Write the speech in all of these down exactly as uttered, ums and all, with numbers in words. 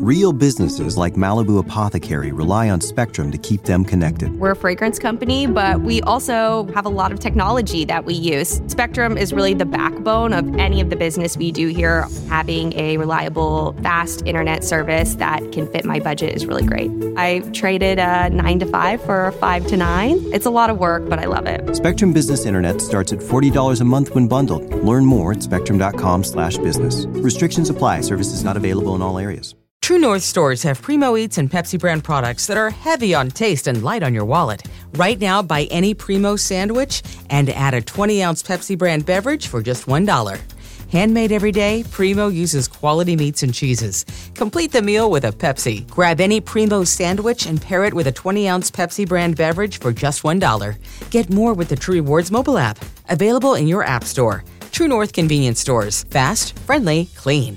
Real businesses like Malibu Apothecary rely on Spectrum to keep them connected. We're a fragrance company, but we also have a lot of technology that we use. Spectrum is really the backbone of any of the business we do here. Having a reliable, fast internet service that can fit my budget is really great. I traded a nine to five for a five to nine. It's a lot of work, but I love it. Spectrum Business Internet starts at forty dollars a month when bundled. Learn more at spectrum.com slash business. Restrictions apply. Services not available in all areas. True North stores have Primo Eats and Pepsi brand products that are heavy on taste and light on your wallet. Right now, buy any Primo sandwich and add a twenty-ounce Pepsi brand beverage for just one dollar. Handmade every day, Primo uses quality meats and cheeses. Complete the meal with a Pepsi. Grab any Primo sandwich and pair it with a twenty-ounce Pepsi brand beverage for just one dollar. Get more with the True Rewards mobile app. Available in your app store. True North convenience stores. Fast, friendly, clean.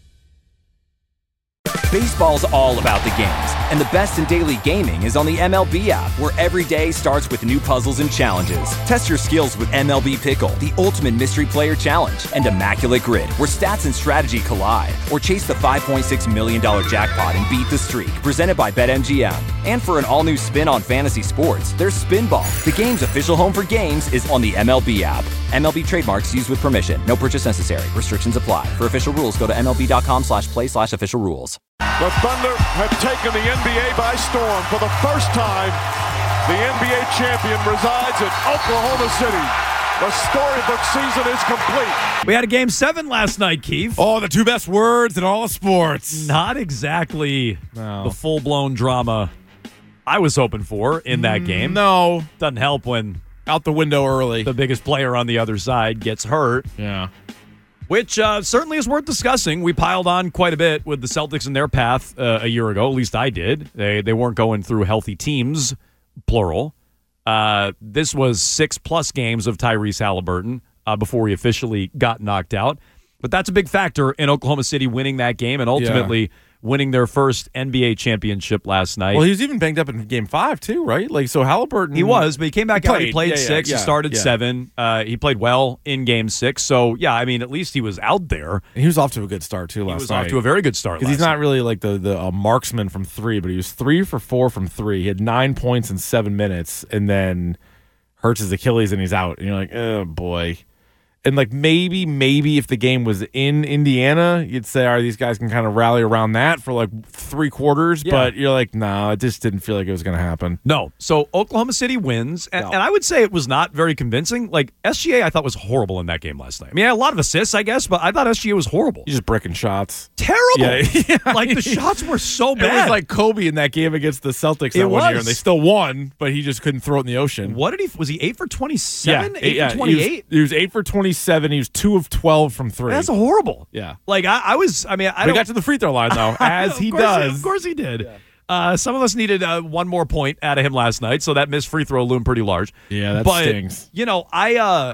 Baseball's all about the games, and the best in daily gaming is on the M L B app, where every day starts with new puzzles and challenges. Test your skills with M L B Pickle, the ultimate mystery player challenge, and Immaculate Grid, where stats and strategy collide. Or chase the five point six million dollars jackpot and beat the streak, presented by BetMGM. And for an all-new spin on fantasy sports, there's Spinball. The game's official home for games is on the M L B app. M L B trademarks used with permission. No purchase necessary. Restrictions apply. For official rules, go to MLB.com slash play slash official rules. The Thunder have taken the N B A by storm. For the first time, the N B A champion resides in Oklahoma City. The storybook season is complete. We had a game seven last night, Keith. Oh, the two best words in all of sports. Not exactly no. the full-blown drama I was hoping for in that mm, game. No. Doesn't help when out the window early. The biggest player on the other side gets hurt. Yeah. Which uh, certainly is worth discussing. We piled on quite a bit with the Celtics and their path uh, a year ago. At least I did. They they weren't going through healthy teams, plural. Uh, this was six-plus games of Tyrese Halliburton uh, before he officially got knocked out. But that's a big factor in Oklahoma City winning that game and ultimately yeah. winning their first N B A championship last night. Well, he was even banged up in game five, too, right? Like, so Halliburton... He was, but he came back he out. Played. He played yeah, six. Yeah, he started yeah. seven. Uh, he played well in game six. So, yeah, I mean, at least he was out there. And he was off to a good start, too, last night. He was night. off to a very good start last He's not night. really like the, the uh, marksman from three, but he was three for four from three. He had nine points in seven minutes, and then hurts his Achilles, and he's out. And you're like, oh, boy. And, like, maybe, maybe if the game was in Indiana, you'd say, all right, these guys can kind of rally around that for, like, three quarters. Yeah. But you're like, no, it just didn't feel like it was going to happen. No. So Oklahoma City wins. And, no. and I would say it was not very convincing. Like, S G A, I thought, was horrible in that game last night. I mean, he had a lot of assists, I guess, but I thought S G A was horrible. He's just bricking shots. Terrible. Yeah. yeah. Like, the shots were so bad. It was like Kobe in that game against the Celtics that it one was. year, and they still won, but he just couldn't throw it in the ocean. What did he – was he eight for twenty-seven? Yeah. eight yeah. for twenty-eight? He was, he was eight for twenty-seven. He was two of twelve from three. That's horrible. Yeah. Like, I, I was, I mean, I We got to the free throw line, though, as he does. He, of course he did. Yeah. Uh, some of us needed uh, one more point out of him last night, so that missed free throw loomed pretty large. Yeah, that but, stings. You know, I uh,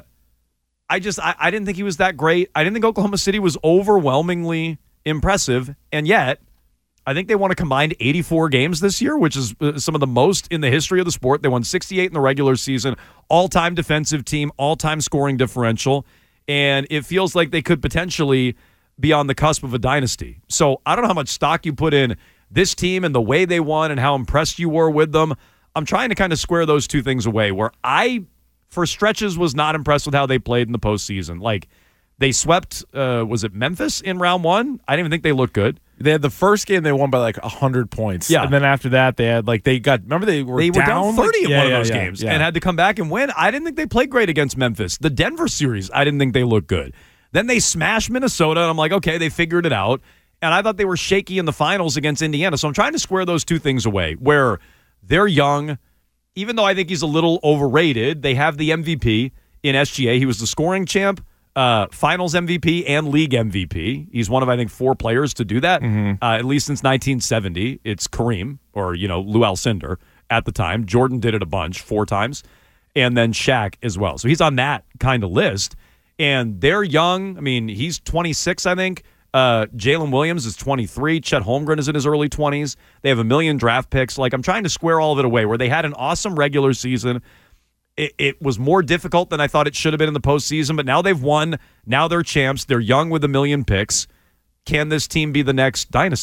I just, I, I didn't think he was that great. I didn't think Oklahoma City was overwhelmingly impressive, and yet I think they won a combined eighty-four games this year, which is uh, some of the most in the history of the sport. They won sixty-eight in the regular season, all-time defensive team, all-time scoring differential. And it feels like they could potentially be on the cusp of a dynasty. So I don't know how much stock you put in this team and the way they won and how impressed you were with them. I'm trying to kind of square those two things away, where I, for stretches, was not impressed with how they played in the postseason. Like, they swept, uh, was it Memphis in round one? I didn't even think they looked good. They had the first game they won by like one hundred points. Yeah. And then after that, they had like, they got, remember they were They were down, down thirty like, in yeah, one yeah, of those yeah, games yeah. and had to come back and win. I didn't think they played great against Memphis. The Denver series, I didn't think they looked good. Then they smashed Minnesota, and I'm like, okay, they figured it out. And I thought they were shaky in the finals against Indiana. So I'm trying to square those two things away, where they're young. Even though I think he's a little overrated, they have the M V P in S G A. He was the scoring champ, uh, finals M V P, and league M V P. He's one of, I think, four players to do that, mm-hmm. uh, at least since nineteen seventy. It's Kareem, or, you know, Lou Alcindor at the time. Jordan did it a bunch, four times, and then Shaq as well. So he's on that kind of list. And they're young. I mean, he's twenty-six, I think. Uh, Jalen Williams is twenty-three. Chet Holmgren is in his early twenties. They have a million draft picks. Like, I'm trying to square all of it away, where they had an awesome regular season. It, it was more difficult than I thought it should have been in the postseason, but now they've won. Now they're champs. They're young with a million picks. Can this team be the next dynasty?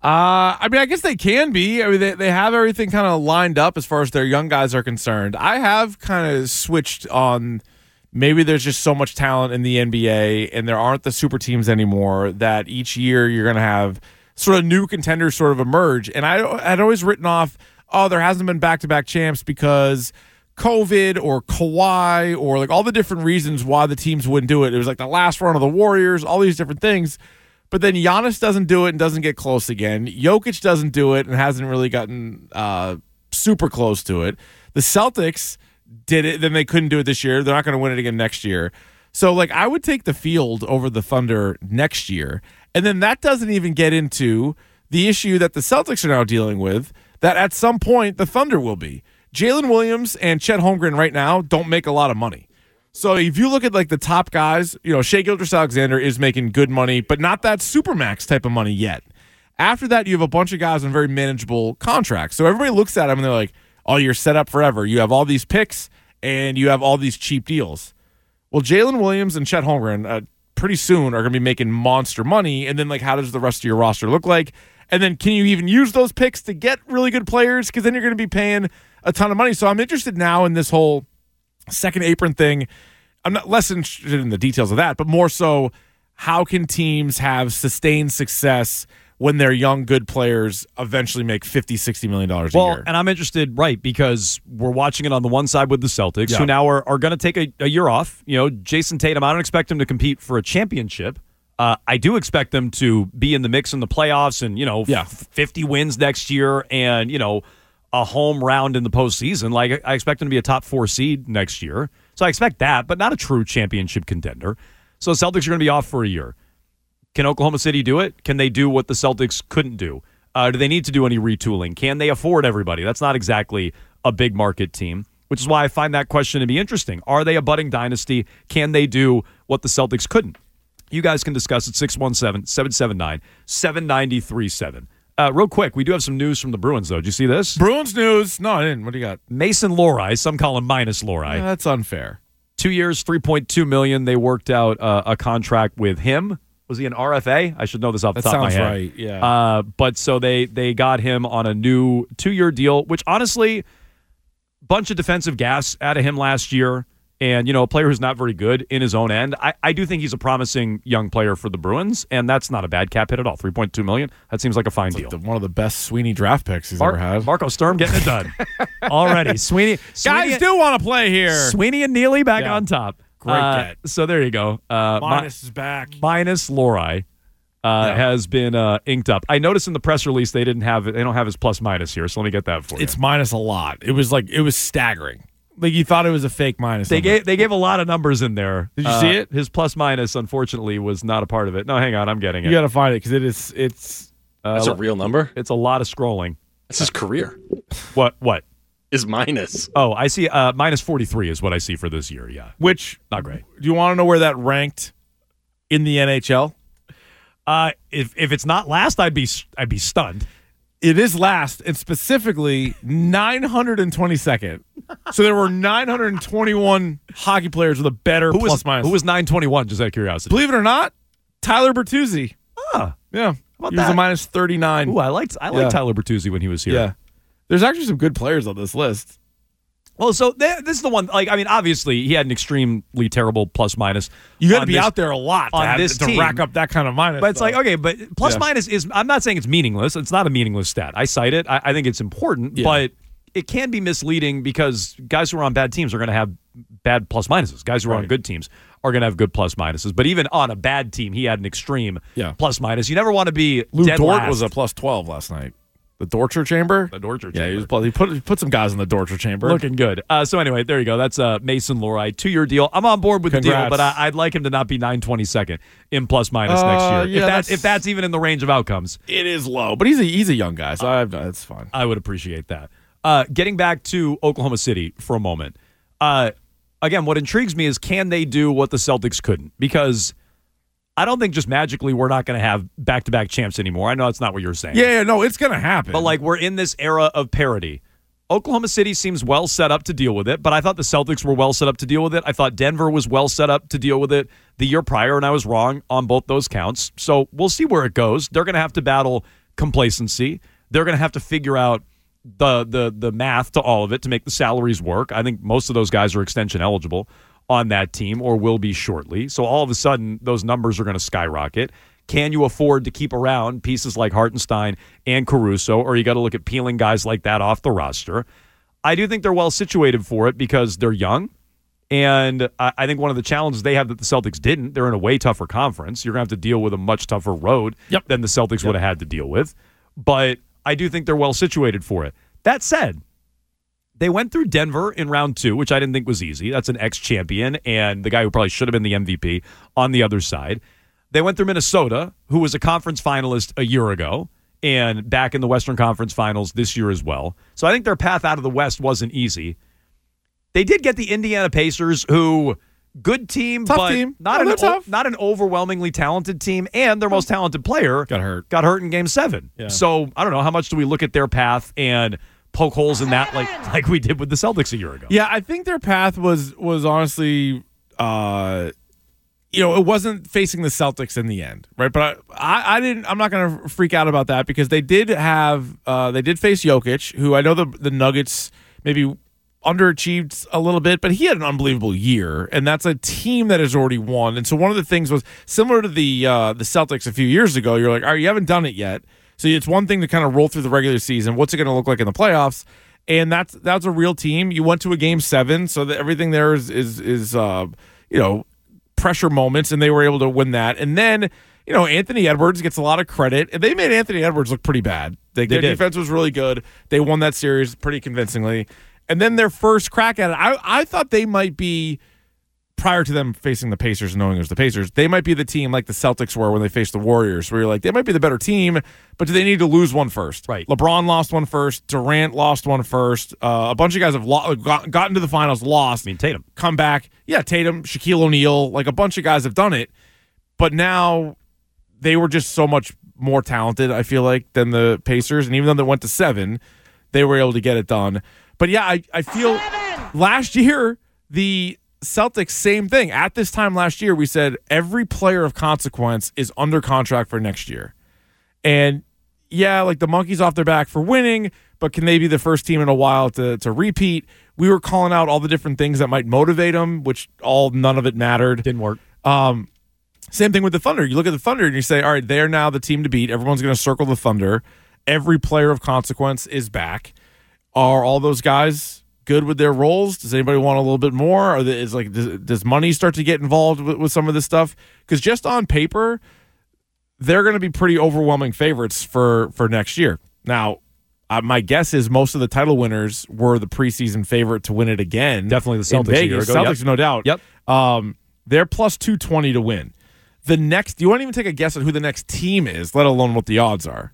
Uh, I mean, I guess they can be. I mean, they, they have everything kind of lined up as far as their young guys are concerned. I have kind of switched on maybe there's just so much talent in the N B A and there aren't the super teams anymore that each year you're going to have sort of new contenders sort of emerge. And I had always written off, oh, there hasn't been back-to-back champs because COVID or Kawhi or like all the different reasons why the teams wouldn't do it. It was like the last run of the Warriors, all these different things. But then Giannis doesn't do it and doesn't get close again. Jokic doesn't do it and hasn't really gotten uh, super close to it. The Celtics did it, then they couldn't do it this year. They're not going to win it again next year. So, like, I would take the field over the Thunder next year. And then that doesn't even get into the issue that the Celtics are now dealing with, that at some point the Thunder will be. Jalen Williams and Chet Holmgren right now don't make a lot of money. So if you look at like the top guys, you know, Shai Gilgeous-Alexander is making good money, but not that supermax type of money yet. After that, you have a bunch of guys on very manageable contracts. So everybody looks at them and they're like, oh, you're set up forever. You have all these picks and you have all these cheap deals. Well, Jalen Williams and Chet Holmgren uh, pretty soon are going to be making monster money. And then like, how does the rest of your roster look like? And then can you even use those picks to get really good players? Because then you're going to be paying a ton of money. So I'm interested now in this whole second apron thing. I'm not less interested in the details of that, but more so how can teams have sustained success when their young, good players eventually make fifty, sixty million dollars a well, year? And I'm interested, right, because we're watching it on the one side with the Celtics, yeah. who now are, are going to take a, a year off. You know, Jason Tatum, I don't expect him to compete for a championship. Uh, I do expect them to be in the mix in the playoffs and, you know, yeah. f- fifty wins next year and, you know, a home round in the postseason. Like, I expect them to be a top four seed next year. So I expect that, but not a true championship contender. So the Celtics are going to be off for a year. Can Oklahoma City do it? Can they do what the Celtics couldn't do? Uh, do they need to do any retooling? Can they afford everybody? That's not exactly a big market team, which is why I find that question to be interesting. Are they a budding dynasty? Can they do what the Celtics couldn't? You guys can discuss at six one seven, seven seven nine, seven nine three seven. Uh, real quick, we do have some news from the Bruins, though. Did you see this? Bruins news? No, I didn't. What do you got? Mason Lohrei, some call him minus Lohrei. Yeah, that's unfair. Two years, three point two million dollars. They worked out uh, a contract with him. Was he an R F A? I should know this off the that top of my sounds head. right, yeah. Uh, but so they they got him on a new two-year deal, which honestly, bunch of defensive gas out of him last year. And, you know, a player who's not very good in his own end. I, I do think he's a promising young player for the Bruins, and that's not a bad cap hit at all. three point two million dollars. That seems like a fine It's deal. like the, one of the best Sweeney draft picks he's Mar- ever had. Marco Sturm getting it done. Already. Sweeney, Sweeney Guys do want to play here. Sweeney and Neely back Yeah. on top. Great uh, get. So there you go. Uh, Minus is back. Minus Lohrei uh, Yeah. has been uh, inked up. I noticed in the press release they didn't have they don't have his plus minus here. So let me get that for you. It's minus a lot. It was like it was staggering. Like you thought it was a fake minus. They number. gave they gave a lot of numbers in there. Did you Uh, see it? His plus minus, unfortunately, was not a part of it. No, hang on, I'm getting it. You got to find it because it is. It's Uh, That's a real number? It's a lot of scrolling. That's his career. What? What? Is minus. Oh, I see. Uh, minus forty-three is what I see for this year. Yeah, which not great. Do you want to know where that ranked in the N H L? Uh, if if it's not last, I'd be I'd be stunned. It is last, and specifically nine hundred twenty-second. So there were nine hundred twenty-one hockey players with a better Who plus was minus. who was nine twenty-one? Just out of curiosity. Believe it or not, Tyler Bertuzzi. Ah, Yeah, about he was that? a minus thirty-nine. ooh, I liked I liked Yeah. Tyler Bertuzzi when he was here. Yeah, there's actually some good players on this list. Well, so th- this is the one. Like, I mean, obviously, he had an extremely terrible plus minus. You got to on be this- out there a lot to, on have, this to team. rack up that kind of minus. But it's though. like, okay, but plus Yeah. minus is, I'm not saying it's meaningless. It's not a meaningless stat. I cite it. I, I think it's important, Yeah. but it can be misleading because guys who are on bad teams are going to have bad plus minuses. Guys who are on Right. good teams are going to have good plus minuses. But even on a bad team, he had an extreme Yeah. plus minus. You never want to be Lou dead Dort last. was a plus twelve last night. The Dortcher chamber. The Dortcher Yeah, he, chamber. was, he put he put some guys in the Dortcher chamber. Looking good. Uh, so anyway, there you go. That's uh, Mason Lohrei, two-year deal. I'm on board with the deal, Congrats. but I, I'd like him to not be nine twenty-second in plus minus Uh, next year. yeah, if that's, that's- if that's even in the range of outcomes, It is low, but he's a he's a young guy, so I've, that's fine. I would appreciate that. Uh, getting back to Oklahoma City for a moment. Uh, again, what intrigues me is can they do what the Celtics couldn't? Because I don't think just magically we're not going to have back-to-back champs anymore. I know that's not what you're saying. Yeah, yeah, no, it's gonna happen. But, like, we're in this era of parity. Oklahoma City seems well set up to deal with it, but I thought the Celtics were well set up to deal with it. I thought Denver was well set up to deal with it the year prior, and I was wrong on both those counts. So we'll see where it goes. They're going to have to battle complacency. They're going to have to figure out the the the math to all of it to make the salaries work. I think most of those guys are extension eligible on that team or will be shortly. So all of a sudden, those numbers are going to skyrocket. Can you afford to keep around pieces like Hartenstein and Caruso, or you got to look at peeling guys like that off the roster? I do think they're well situated for it because they're young, and I, I think one of the challenges they have that the Celtics didn't, they're in a way tougher conference. You're going to have to deal with a much tougher road yep. than the Celtics yep. would have had to deal with. But I do think they're well situated for it. That said, they went through Denver in round two, which I didn't think was easy. That's an ex-champion and the guy who probably should have been the M V P on the other side. They went through Minnesota, who was a conference finalist a year ago, and back in the Western Conference Finals this year as well. So I think their path out of the West wasn't easy. They did get the Indiana Pacers, who good team, tough but team. Not, no, an tough. o- not an overwhelmingly talented team, and their most talented player got hurt. Got hurt in Game Seven. Yeah. So I don't know how much do we look at their path and poke holes in that, like like we did with the Celtics a year ago. Yeah, I think their path was was honestly. Uh, You know, it wasn't facing the Celtics in the end, right? But I, I, I didn't. I'm not going to freak out about that because they did have, uh, they did face Jokic, who I know the the Nuggets maybe underachieved a little bit, but he had an unbelievable year, and that's a team that has already won. And so one of the things was similar to the uh, the Celtics a few years ago. You're like, all right, you haven't done it yet, so it's one thing to kind of roll through the regular season. What's it going to look like in the playoffs? And that's that's a real team. You went to a game seven, so that everything there is is is uh, you know. pressure moments, and they were able to win that. And then, you know, Anthony Edwards gets a lot of credit, and they made Anthony Edwards look pretty bad. They, they their did. defense was really good. They won that series pretty convincingly. And then their first crack at it, I, I thought they might be, prior to them facing the Pacers and knowing it was the Pacers, they might be the team like the Celtics were when they faced the Warriors, where you're like, they might be the better team, but do they need to lose one first? Right. LeBron lost one first. Durant lost one first. Uh, a bunch of guys have lo- got, gotten to the finals, lost. I mean, Tatum. Come back. Yeah, Tatum, Shaquille O'Neal, like a bunch of guys have done it. But now they were just so much more talented, I feel like, than the Pacers. And even though they went to seven, they were able to get it done. But yeah, I, I feel seven. Last year, the Celtics, same thing. At this time last year, we said every player of consequence is under contract for next year. And yeah, like the monkey's off their back for winning, but can they be the first team in a while to to repeat? We were calling out all the different things that might motivate them, which all none of it mattered. Didn't work. Um, same thing with the Thunder. You look at the Thunder and you say, all right, they're now the team to beat. Everyone's going to circle the Thunder. Every player of consequence is back. Are all those guys good with their roles? Does anybody want a little bit more? Or is like does, does money start to get involved with, with some of this stuff? Because just on paper, they're going to be pretty overwhelming favorites for for next year. Now, uh, my guess is most of the title winners were the preseason favorite to win it again. Definitely the Celtics a year ago. Celtics, yep. no doubt. Yep. Um, they're plus two twenty to win. The next, you won't even take a guess at who the next team is, let alone what the odds are.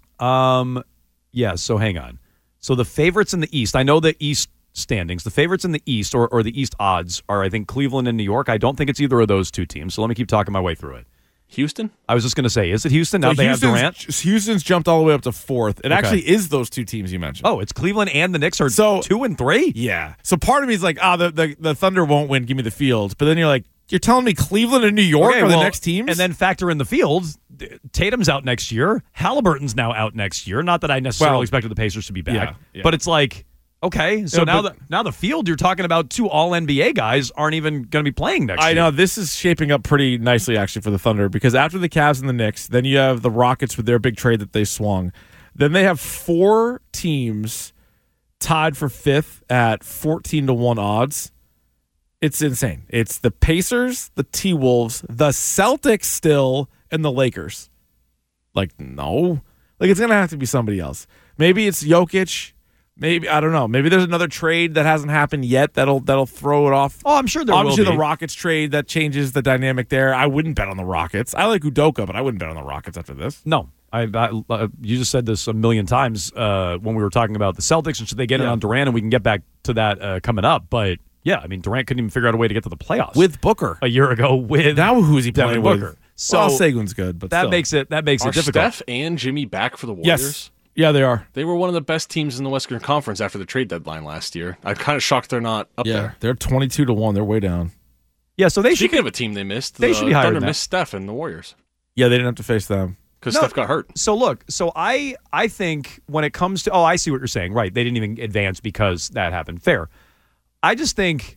Um, yeah. So hang on. So the favorites in the East, I know the East standings. The favorites in the East, or, or the East odds, are I think Cleveland and New York. I don't think it's either of those two teams. So let me keep talking my way through it. Houston? I was just going to say, is it Houston? Now so they Houston's, have Durant. Houston's jumped all the way up to fourth. It Okay. actually is those two teams you mentioned. Oh, it's Cleveland and the Knicks are So- two and three? Yeah. So part of me is like, ah, the, the, the Thunder won't win. Give me the field. But then you're like, you're telling me Cleveland and New York Okay, are well, the next teams? And then factor in the field. Tatum's out next year. Halliburton's now out next year. Not that I necessarily Well, expected the Pacers to be back, yeah, yeah. but it's like, okay, so Yeah, now but- the now the field you're talking about two all N B A guys aren't even going to be playing next I year. know this is shaping up pretty nicely actually for the Thunder, because after the Cavs and the Knicks, then you have the Rockets with their big trade that they swung. Then they have four teams tied for fifth at fourteen to one odds. It's insane. It's the Pacers, the T-Wolves, the Celtics still, and the Lakers. Like, no. Like, it's going to have to be somebody else. Maybe it's Jokic. Maybe, I don't know. Maybe there's another trade that hasn't happened yet that'll that'll throw it off. Oh, I'm sure there Obviously, will be. the Rockets trade, that changes the dynamic there. I wouldn't bet on the Rockets. I like Udoka, but I wouldn't bet on the Rockets after this. No. I, I uh, you just said this a million times uh, when we were talking about the Celtics, and should they get Yeah. it on Durant, and we can get back to that uh, coming up. But, yeah, I mean, Durant couldn't even figure out a way to get to the playoffs. With Booker. a year ago with Now who's he Devin playing with? Booker. So well, Sagun's good, but that still. makes it that makes Are it difficult. Steph and Jimmy back for the Warriors? Yes. Yeah, they are. They were one of the best teams in the Western Conference after the trade deadline last year. I'm kind of shocked they're not up Yeah, there. they're twenty-two to one. They're way down. Yeah, so they should Speaking of a team they missed, They the should be higher Thunder than that. missed Steph and the Warriors. Yeah, they didn't have to face them. because No, Steph got hurt. So look, so I I think when it comes to, oh, I see what you're saying. Right. They didn't even advance because that happened. Fair. I just think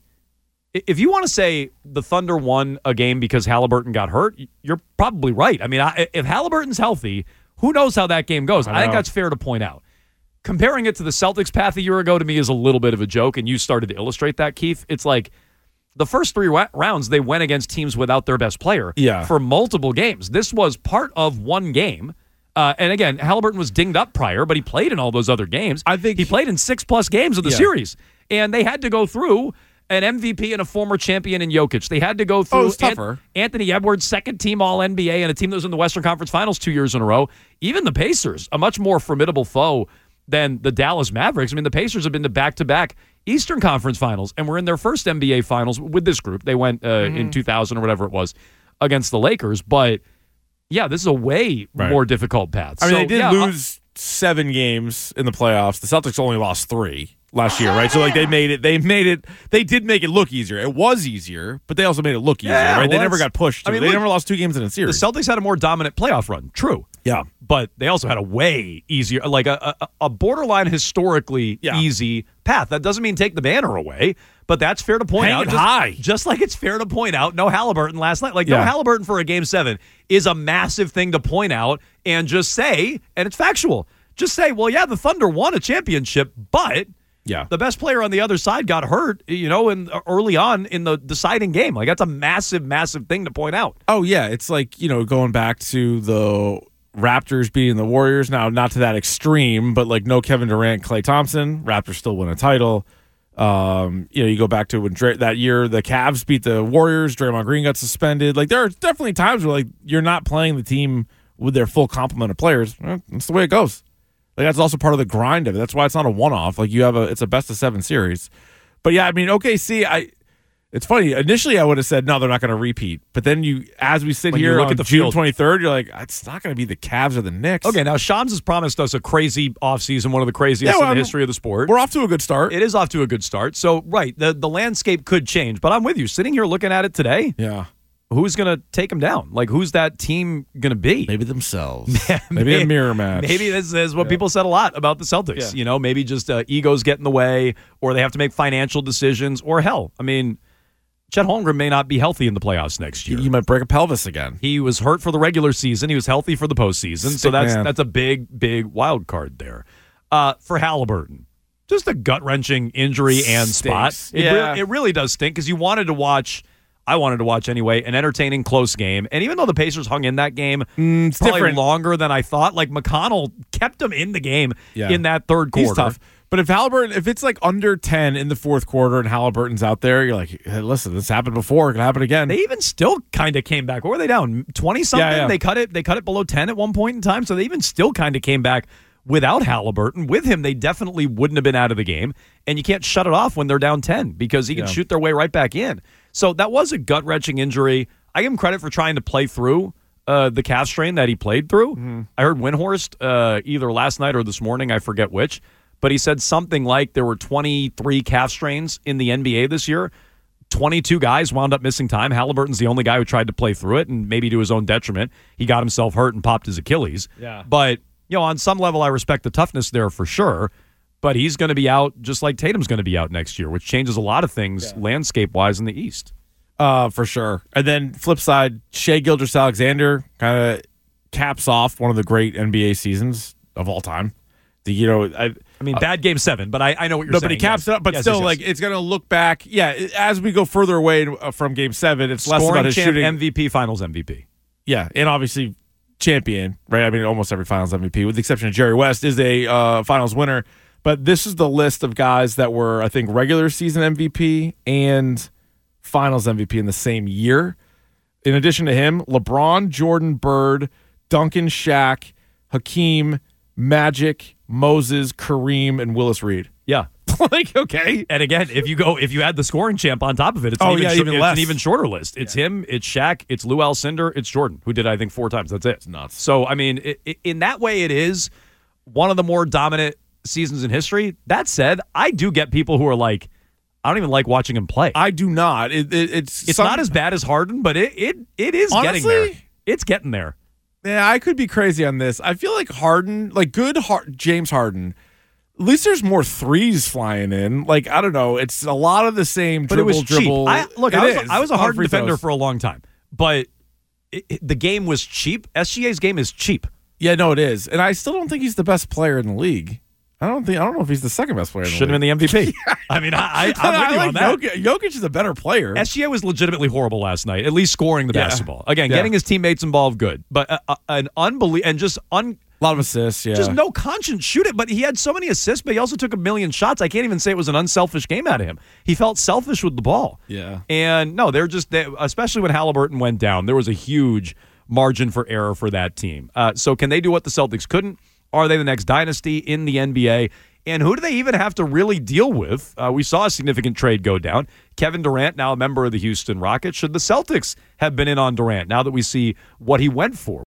if you want to say the Thunder won a game because Halliburton got hurt, you're probably right. I mean, I, if Halliburton's healthy, who knows how that game goes? I, I think that's fair to point out. Comparing it to the Celtics' path a year ago to me is a little bit of a joke, and you started to illustrate that, Keith. It's like the first three wa- rounds, they went against teams without their best player yeah. for multiple games. This was part of one game. Uh, and again, Halliburton was dinged up prior, but he played in all those other games. I think he played in six-plus games of the yeah. series, and they had to go through an M V P and a former champion in Jokic. They had to go through oh, it's tougher. An- Anthony Edwards, second-team All N B A, and a team that was in the Western Conference Finals two years in a row. Even the Pacers, a much more formidable foe than the Dallas Mavericks. I mean, the Pacers have been to back-to-back Eastern Conference Finals, and were in their first N B A Finals with this group. They went uh, mm-hmm. in two thousand or whatever it was against the Lakers. But, yeah, this is a way right. more difficult path. I mean, so, they did yeah, lose uh, seven games in the playoffs. The Celtics only lost three last year, right? So, like, they made it, they made it, they did make it look easier. It was easier, but they also made it look easier, yeah, right? They well, never got pushed. I mean, they look, never lost two games in a series. The Celtics had a more dominant playoff run, true. Yeah. But they also had a way easier, like a, a, a borderline historically yeah. easy path. That doesn't mean take the banner away, but that's fair to point Hang out. it Just, high. just like it's fair to point out, no Halliburton last night. Like, yeah. no Halliburton for a game seven is a massive thing to point out and just say, and it's factual, just say, well, yeah, the Thunder won a championship, but yeah. the best player on the other side got hurt, you know, in, early on in the deciding game. Like, that's a massive, massive thing to point out. Oh, yeah. It's like, you know, going back to the Raptors beating the Warriors. Now, not to that extreme, but like no Kevin Durant, Klay Thompson, Raptors still win a title. Um, you know, you go back to when Dray- that year the Cavs beat the Warriors, Draymond Green got suspended. Like, there are definitely times where like you're not playing the team with their full complement of players. Well, that's the way it goes. Like, that's also part of the grind of it. That's why it's not a one-off. Like, you have a, it's a best of seven series. But yeah, I mean, O K C, I. It's funny. Initially, I would have said no, they're not going to repeat. But then you, as we sit when here you look on at the June field. twenty-third, you're like, it's not going to be the Cavs or the Knicks. Okay, now Shams has promised us a crazy offseason, one of the craziest Yeah, well, in the I'm- history of the sport. We're off to a good start. It is off to a good start. So, right, the, the landscape could change. But I'm with you. Sitting here looking at it today, Yeah. who's going to take them down? Like, who's that team going to be? Maybe themselves. Maybe a mirror match. Maybe this is what people said a lot about the Celtics. Yeah. You know, maybe just uh, egos get in the way, or they have to make financial decisions, or hell, I mean, Chet Holmgren may not be healthy in the playoffs next year. You might break a pelvis again. He was hurt for the regular season. He was healthy for the postseason. Stick so that's man. that's a big, big wild card there. Uh, for Halliburton, just a gut-wrenching injury and spot. Stinks. It, Yeah. re- it really does stink because you wanted to watch, I wanted to watch anyway, an entertaining close game. And even though the Pacers hung in that game Mm, it's probably different. longer than I thought, like McConnell kept him in the game Yeah. in that third quarter. He's tough. But if Halliburton, if it's like under ten in the fourth quarter and Halliburton's out there, you're like, hey, listen, this happened before. It can happen again. They even still kind of came back. What were they down? twenty something? Yeah, yeah. They cut it they cut it below ten at one point in time. So they even still kind of came back without Halliburton. With him, they definitely wouldn't have been out of the game. And you can't shut it off when they're down ten because he can Yeah. shoot their way right back in. So that was a gut-wrenching injury. I give him credit for trying to play through uh, the calf strain that he played through. Mm-hmm. I heard Windhorst uh, either last night or this morning, I forget which, but he said something like there were twenty-three calf strains in the N B A this year. twenty-two guys wound up missing time. Halliburton's the only guy who tried to play through it, and maybe to his own detriment. He got himself hurt and popped his Achilles. Yeah. But, you know, on some level, I respect the toughness there for sure. But he's going to be out just like Tatum's going to be out next year, which changes a lot of things Yeah. landscape-wise in the East. Uh, for sure. And then flip side, Shai Gilgeous-Alexander kind of caps off one of the great N B A seasons of all time. The you know, I, I mean, bad game seven, but I, I know what you're no, saying. but he caps yes. it up. But Yes, still, yes, yes. like it's gonna look back. Yeah, as we go further away uh, from Game Seven, it's less Scoring about his champ, shooting. M V P, Finals M V P. Yeah, and obviously champion, right? I mean, almost every Finals M V P, with the exception of Jerry West, is a uh, Finals winner. But this is the list of guys that were, I think, regular season M V P and Finals M V P in the same year. In addition to him, LeBron, Jordan, Bird, Duncan, Shaq, Hakeem, Magic, Moses, Kareem, and Willis Reed. Yeah. Like, okay. And again, if you go, if you add the scoring champ on top of it, it's, Oh, an, even yeah, shor- even it's less. an even shorter list. It's him, it's Shaq, it's Lou Alcindor, it's Jordan, who did, I think, four times. That's it. It's nuts. So, I mean, it, it, in that way, it is one of the more dominant seasons in history. That said, I do get people who are like, I don't even like watching him play. I do not. It, it, it's it's some- not as bad as Harden, but it it, it is getting Honestly? there. It's getting there. Yeah, I could be crazy on this. I feel like Harden, like good Har- James Harden, at least there's more threes flying in. Like, I don't know. It's a lot of the same But dribble, it was dribble. cheap. I, look, It I was, is. I was a lot of Harden free defender throws. for a long time, but it, it- the game was cheap. S G A's game is cheap. Yeah, no, it is. And I still don't think he's the best player in the league. I don't think I don't know if he's the second best player in the Should have league. been the M V P. I mean, I, I, I'm with I you like on that. Jokic. Jokic is a better player. S G A was legitimately horrible last night, at least scoring the Yeah. basketball. Again, Yeah. getting his teammates involved, good. But uh, uh, an unbelievable, and just un. A lot of assists, yeah. Just no conscience shoot it, but he had so many assists, but he also took a million shots. I can't even say it was an unselfish game out of him. He felt selfish with the ball. Yeah. And no, they're just, they, especially when Halliburton went down, there was a huge margin for error for that team. Uh, so can they do what the Celtics couldn't? Are they the next dynasty in the N B A? And who do they even have to really deal with? Uh, we saw a significant trade go down. Kevin Durant, now a member of the Houston Rockets. Should the Celtics have been in on Durant now that we see what he went for?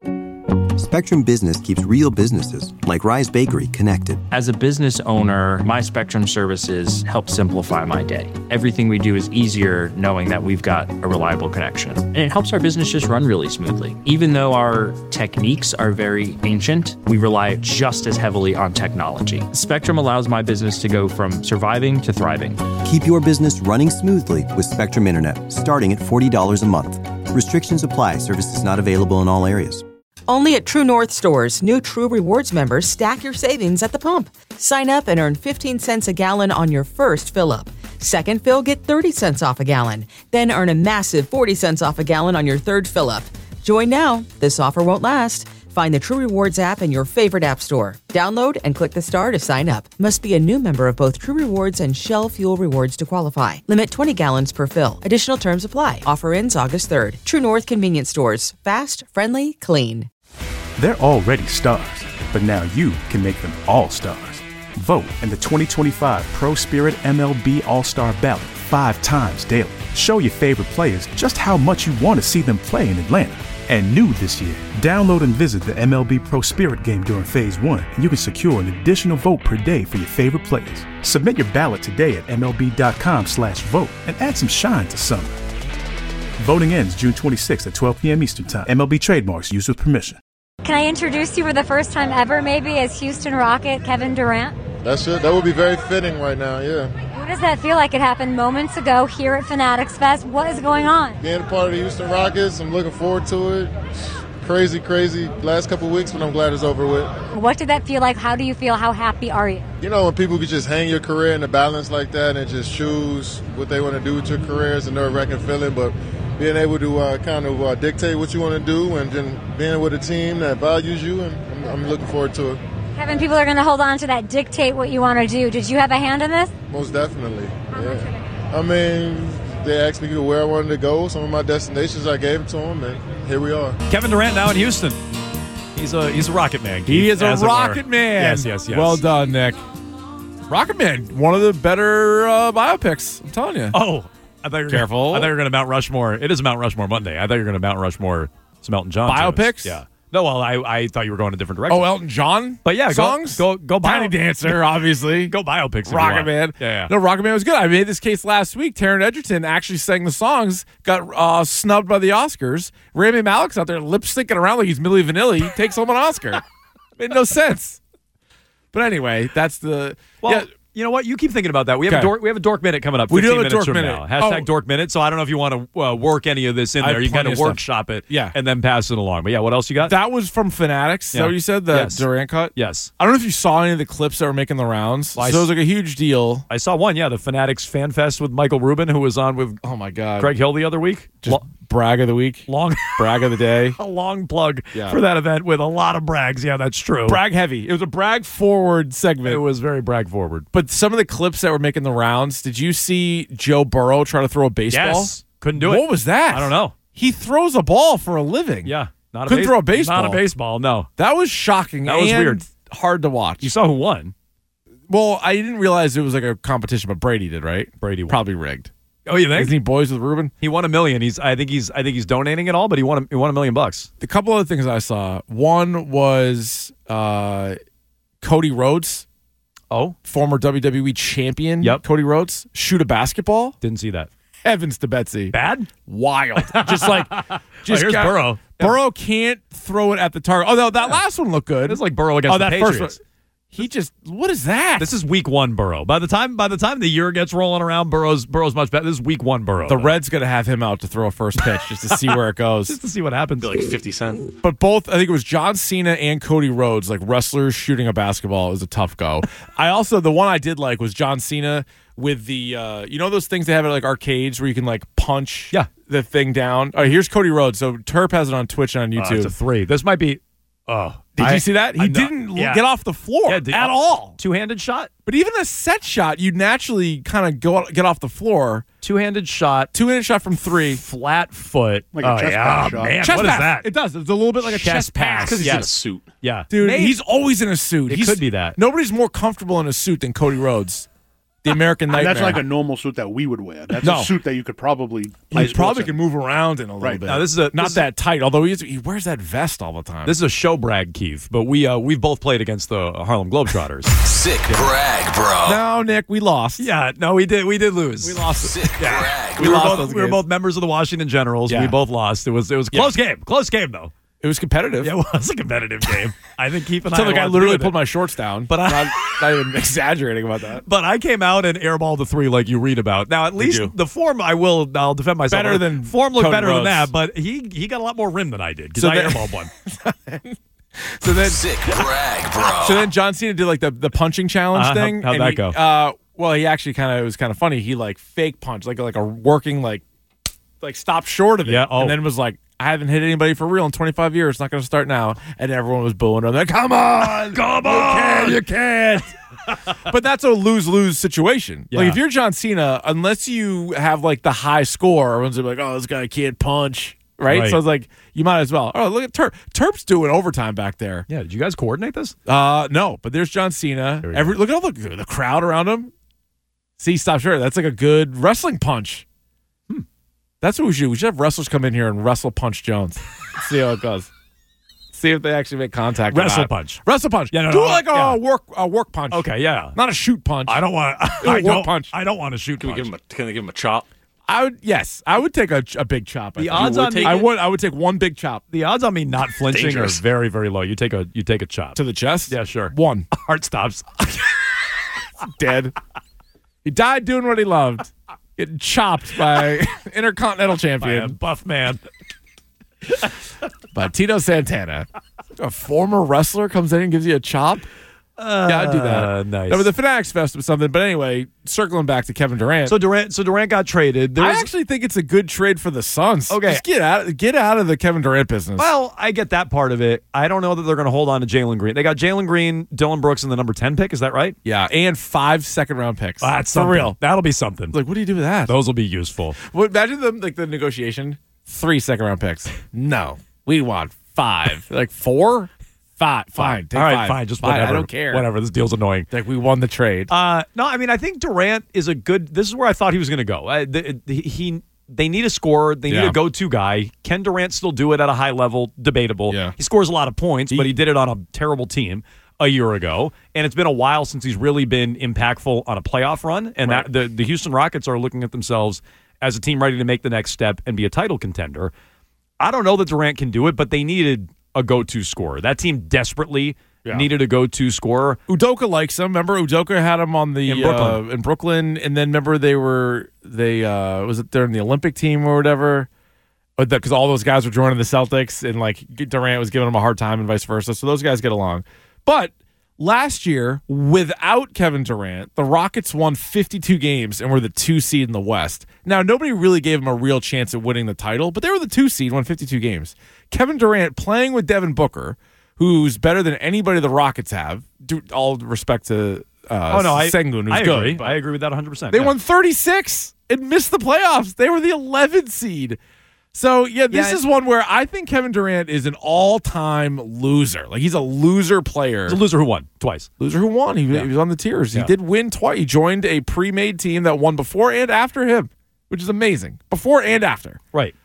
Spectrum Business keeps real businesses, like Rise Bakery, connected. As a business owner, my Spectrum services help simplify my day. Everything we do is easier knowing that we've got a reliable connection. And it helps our business just run really smoothly. Even though our techniques are very ancient, we rely just as heavily on technology. Spectrum allows my business to go from surviving to thriving. Keep your business running smoothly with Spectrum Internet, starting at forty dollars a month. Restrictions apply. Services not available in all areas. Only at True North stores, new True Rewards members stack your savings at the pump. Sign up and earn fifteen cents a gallon on your first fill-up. Second fill, get thirty cents off a gallon. Then earn a massive forty cents off a gallon on your third fill-up. Join now. This offer won't last. Find the True Rewards app in your favorite app store. Download and click the star to sign up. Must be a new member of both True Rewards and Shell Fuel Rewards to qualify. Limit twenty gallons per fill. Additional terms apply. Offer ends August third. True North Convenience Stores. Fast, friendly, clean. They're already stars, but now you can make them all stars. Vote in the twenty twenty-five Pro Spirit M L B All-Star Ballot five times daily. Show your favorite players just how much you want to see them play in Atlanta. And new this year, download and visit the M L B Pro Spirit game during Phase one, and you can secure an additional vote per day for your favorite players. Submit your ballot today at MLB.com slash vote and add some shine to summer. Voting ends June twenty-sixth at twelve p.m. Eastern Time. M L B trademarks used with permission. Can I introduce you for the first time ever, maybe, as Houston Rocket Kevin Durant? That's it. That would be very fitting right now, yeah. What does that feel like? It happened moments ago here at Fanatics Fest. What is going on? Being a part of the Houston Rockets, I'm looking forward to it. Crazy, crazy last couple of weeks, but I'm glad it's over with. What did that feel like? How do you feel? How happy are you? You know, when people could just hang your career in the balance like that and just choose what they want to do with your career, it's a nerve-wracking feeling, but being able to uh, kind of uh, dictate what you want to do and then being with a team that values you, and I'm, I'm looking forward to it. Kevin, people are going to hold on to that dictate what you want to do. Did you have a hand in this? Most definitely. Yeah. I mean, they asked me where I wanted to go. Some of my destinations, I gave them to them, and here we are. Kevin Durant now in Houston. He's a he's a Rocket Man. Keith, He is a as it were. Rocket Man. Yes, yes, yes. Well done, Nick. Rocket Man, one of the better uh, biopics. I'm telling you. Oh, I thought you were Careful. Gonna, I thought you were going to Mount Rushmore. It is Mount Rushmore Monday. I thought you were going to Mount Rushmore some Elton John Biopics? tunes. Yeah. No, well, I, I thought you were going a different direction. Oh, Elton John? But yeah, go- songs? go go Tiny bio- Dancer, obviously. Go biopics. if you Rocket want. Man. Yeah, yeah. No, Rocket Man was good. I made this case last week. Taron Egerton actually sang the songs, got uh, snubbed by the Oscars. Rami Malek's out there lip syncing around like he's Milli Vanilli. Takes home an Oscar. Made no sense. But anyway, that's the. Well, yeah. you know what? You keep thinking about that. We have a Okay. dork. We have a dork minute coming up. We do fifteen have a minutes dork from minute. now. Hashtag Oh. dork minute. So I don't know if you want to uh, work any of this in I have there. You kind plenty of of workshop it, Yeah. and then pass it along. But yeah, what else you got? That was from Fanatics. Is that Yeah. what you said? The Yes. Durant cut? Yes. I don't know if you saw any of the clips that were making the rounds. Well, I so it was s- like a huge deal. I saw one. Yeah, the Fanatics Fan Fest with Michael Rubin, who was on with Oh, my God. Greg Hill the other week. Just Lo- brag of the week. long, Brag of the day. a long plug Yeah. for that event with a lot of brags. Yeah, that's true. Brag heavy. It was a brag forward segment. It was very brag forward. But some of the clips that were making the rounds, did you see Joe Burrow try to throw a baseball? Yes. Couldn't do it. What was that? I don't know. He throws a ball for a living. Yeah. Not a Couldn't base- throw a baseball. Not a baseball, no. That was shocking. That was and weird. Hard to watch. You saw who won? Well, I didn't realize it was like a competition, but Brady did, right? Brady won. Probably rigged. Oh, you think? Isn't he boys with Ruben? He won a million. He's I think he's I think he's donating it all, but he won a, he won a million bucks. The couple other things I saw. One was uh, Cody Rhodes, Oh, former W W E champion. Yep. Cody Rhodes, shoot a basketball. didn't see that. Heavens to Betsy. Bad? Wild. Just like, just oh, here's got, Burrow. Burrow can't throw it at the target. Oh, no, that yeah. last one looked good. It's like Burrow against oh, the that Patriots. First one. He just, what is that? This is week one Burrow. By the time by the time the year gets rolling around, Burrow's Burrow's much better. This is week one Burrow. The though. Reds going to have him out to throw a first pitch just to see where it goes. Just to see what happens. Like fifty Cent. But both, I think it was John Cena and Cody Rhodes, like wrestlers shooting a basketball. It was a tough go. I also, the one I did like was John Cena with the, uh, you know those things they have at like arcades where you can like punch yeah. the thing down? All right, here's Cody Rhodes. So Terp has it on Twitch and on YouTube. Uh, it's a three. This might be, oh. Did I, you see that? He I, didn't yeah. get off the floor yeah, did, at all. Two-handed shot? But even a set shot, you'd naturally kind of go get off the floor. Two-handed shot. Two-handed shot from three. Flat foot. Like a oh, chest yeah, pass shot. man. Chest what pass. is that? It does. It's a little bit like a chest, chest pass. Because he's yes. in a suit. Yeah. Dude, Maybe. he's always in a suit. It he's, could be that. Nobody's more comfortable in a suit than Cody Rhodes. The American Nightmare. That's like a normal suit that we would wear. That's no. a suit that you could probably He probably can move around in a little right. bit. Now, this is a, Not this that tight, although he's, he wears that vest all the time. This is a show brag, Keith, but we, uh, we've both played against the Harlem Globetrotters. Sick brag, bro. No, Nick, we lost. Yeah, no, we did. We did lose. We lost. Sick yeah. brag. We, We were lost both, those we were games. both members of the Washington Generals. Yeah. We both lost. It was it was a close game. Close game, though. It was competitive. Yeah, it was a competitive game. I think Keith and I Until the guy wanted to literally do pulled it. my shorts down. But I- not, not even exaggerating about that. But I came out and airballed the three like you read about. Now, at least you? the form, I will, I'll defend myself. Better than form looked Cody better Rhodes. than that, but he he got a lot more rim than I did because So I then- airballed one. So then, Sick brag, bro. so then John Cena did like the, the punching challenge Uh, thing. how- how'd and that he, go? Uh, well, he actually kind of it was kind of funny. He like fake punched, like like a working like like stopped short of it. Yeah, oh. And then was like, I haven't hit anybody for real in twenty-five years. It's not going to start now. And everyone was booing him. Like, come on, Come you on! can, you can't. But that's a lose-lose situation. Yeah. Like if you're John Cena, unless you have like the high score, everyone's like, oh, this guy can't punch. Right? Right. So it's like, you might as well. Oh, look at Terp. Terp's doing overtime back there. Yeah, did you guys coordinate this? Uh, no, but there's John Cena. There we Every look at all the the crowd around him. See, stop short. That's like a good wrestling punch. Hmm. That's what we should. We should have wrestlers come in here and wrestle punch Jones. See how it goes. See if they actually make contact. or Wrestle not. punch. Wrestle punch. Yeah, no, Do no, it like yeah. a work a work punch. Okay, yeah. Not a shoot punch. I don't want. Do a I work don't. punch. I don't want to shoot Can we punch. give him a, can they give him a chop? I would. Yes, I would take a, a big chop. I The think. odds would on take me, I would. I would take one big chop the odds on me not flinching Dangerous. are very, very low. You take a you take a chop to the chest. Yeah, sure. One. Heart stops. Dead. He died doing what he loved. Getting chopped by Intercontinental By a Champion buff man. by Tito Santana. A former wrestler comes in and gives you a chop. Uh, Yeah, I'd do that. Nice. No, but the Fanatics Fest was something. But anyway, circling back to Kevin Durant. so Durant, so Durant got traded. There I was- actually think it's a good trade for the Suns. Okay. Just get out, get out of the Kevin Durant business. Well, I get that part of it. I don't know that they're going to hold on to Jalen Green. They got Jalen Green, Dylan Brooks, and the number ten pick. Is that right? yeah, and five second round picks. That's for something. real. That'll be something. Like, what do you do with that? Those will be useful. Well, imagine the like the negotiation. Three second round picks. No, we want five. like four, five. Fine. Take All right, five. fine. Just Fine, whatever. I don't care. Whatever. This deal's annoying. Like we won the trade. Uh, no, I mean, I think Durant is a good. This is where I thought he was going to go. Uh, the, the, he, they need a scorer. They need Yeah. a go-to guy. Can Durant still do it at a high level? Debatable. Yeah. He scores a lot of points, but he did it on a terrible team a year ago, and it's been a while since he's really been impactful on a playoff run. And Right. that the the Houston Rockets are looking at themselves as a team ready to make the next step and be a title contender. I don't know that Durant can do it, but they needed a go-to scorer. That team desperately Yeah. needed a go-to scorer. Udoka likes him. Remember, Udoka had him on the In Brooklyn. Uh, in Brooklyn, and then remember they were they uh, was it they're in the Olympic team or whatever, because all those guys were joining the Celtics, and like Durant was giving them a hard time, and vice versa. So those guys get along. But last year, without Kevin Durant, the Rockets won fifty-two games and were the two seed in the West. Now, nobody really gave them a real chance at winning the title, but they were the two seed, won fifty-two games. Kevin Durant playing with Devin Booker, who's better than anybody the Rockets have, due all respect to uh, Oh no, I, Sengun, who's I good. agree. but I agree with that one hundred percent. They yeah. won thirty-six and missed the playoffs. They were the eleventh seed. So, yeah, this Yeah, is one where I think Kevin Durant is an all-time loser. Like, he's a loser player. He's a loser who won twice. Loser who won. He, Yeah. he was on the tiers. Yeah. He did win twice. He joined a pre-made team that won before and after him, which is amazing. Before and after. Right.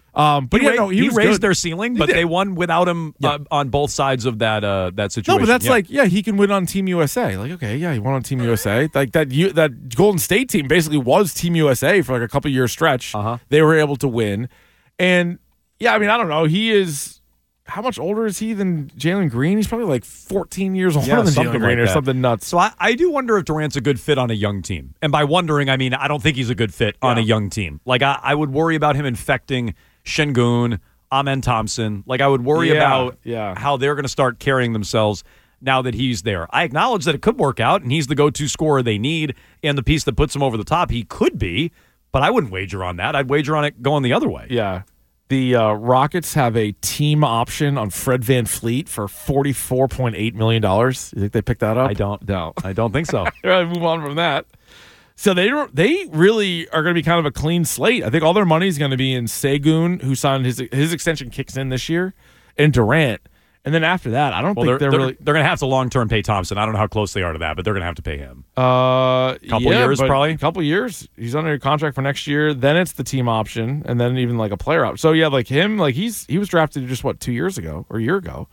Um, but he, yeah, ra- no, he, he was raised good. their ceiling, He but did. they won without him Yeah. uh, on both sides of that uh, that situation. No, but that's Yeah. like, yeah, he can win on Team U S A. Like, okay, yeah, he won on Team U S A. Like that, you, that Golden State team basically was Team U S A for like a couple year stretch. Uh-huh. They were able to win, and yeah, I mean, I don't know. He is. How much older is he than Jalen Green? He's probably like fourteen years older Yeah, than something Jalen Green like or that. something nuts. So I, I do wonder if Durant's a good fit on a young team. And by wondering, I mean I don't think he's a good fit on Yeah. a young team. Like I, I would worry about him infecting Şengün, Amen Thompson. Like I would worry Yeah, about yeah. how they're going to start carrying themselves now that he's there. I acknowledge that it could work out, and he's the go-to scorer they need and the piece that puts them over the top. He could be, but I wouldn't wager on that. I'd wager on it going the other way. Yeah. The uh, Rockets have a team option on Fred VanVleet for forty-four point eight million dollars. You think they picked that up? I don't. No, I don't think so. Right, move on from that. So they they really are going to be kind of a clean slate. I think all their money is going to be in Şengün, who signed his his extension kicks in this year, and Durant. And then after that, I don't Well, think they're, they're, they're, really they're going to have to long-term pay Thompson. I don't know how close they are to that, but they're going to have to pay him. Uh, Couple yeah, years, but probably? A couple years. He's under a contract for next year. Then it's the team option, and then even like a player option. So yeah, like him, like he's he was drafted just what two years ago or a year ago.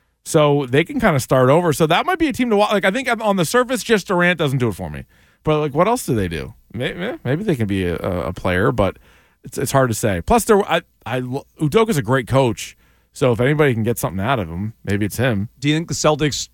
So they can kind of start over. So that might be a team to watch. Like I think on the surface, just Durant doesn't do it for me. But like, what else do they do? Maybe, maybe they can be a, a player, but it's it's hard to say. Plus, there, I, I Udoka's a great coach. So if anybody can get something out of him, maybe it's him. Do you think the Celtics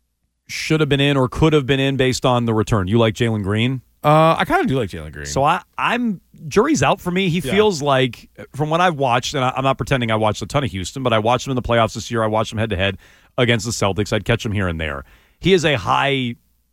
should have been in or could have been in based on the return? You like Jalen Green? Uh, I kind of do like Jalen Green. So I, I'm jury's out for me. He Yeah. feels like, from what I've watched, and I, I'm not pretending I watched a ton of Houston, but I watched him in the playoffs this year. I watched him head to head against the Celtics. I'd catch him here and there. He is a high